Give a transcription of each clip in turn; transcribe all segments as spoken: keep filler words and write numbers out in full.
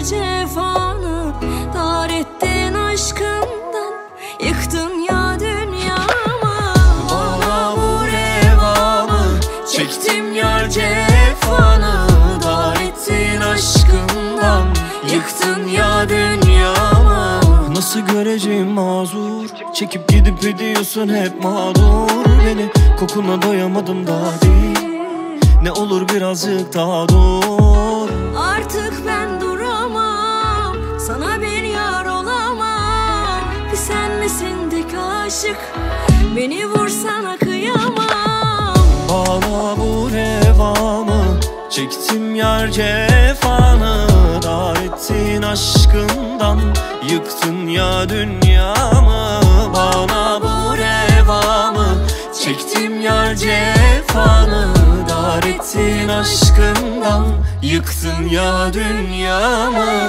cefanı, dar ettin aşkından, yıktın ya dünyamı. Bana bu revamı, çektim yar cefanı, dar ettin aşkından, yıktın ya dünyamı. Nasıl göreceğim mazur, çekip gidip ediyorsun hep mağdur beni. Kokuna doyamadım daha değil, ne olur birazcık daha dur. Artık ben duramam, sana bir yar olamam. Bir sen misin tek aşık, beni vursana kıyamam. Bana bu revamı, çektim yar cefanı, dar ettin aşkından, yıktın ya dünyamı. Bana bu revamı, çektim yar cefanı, dar ettin aşkından, yıktın ya dünyamı.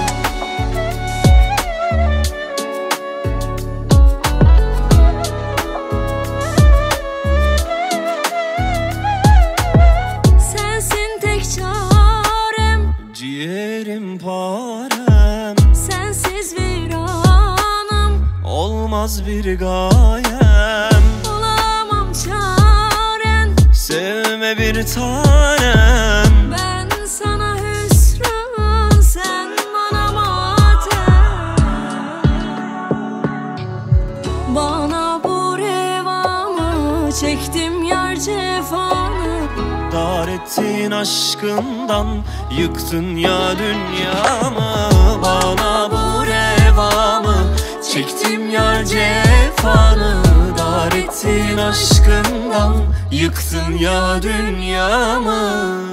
Sensin tek çarem, Ciğerim parem, sensiz viranım, olmaz bir gayem. olamam çaren. Sevme bir tanem, Ben sana hüsran, sen bana matem. Bana bu revamı, çektim yar cefanı, dar ettin aşkından, yıktın ya dünyamı. Bana bu revamı, çektim yar cefanı, dar ettin aşkından, yıktın ya dünyamı.